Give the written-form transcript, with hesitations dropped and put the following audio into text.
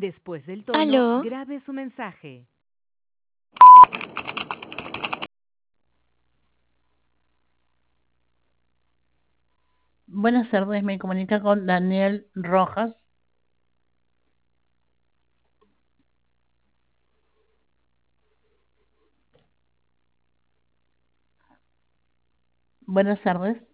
Después del tono, Aló, grabe su mensaje. Buenas tardes, me comunica con Daniel Rojas. Buenas tardes.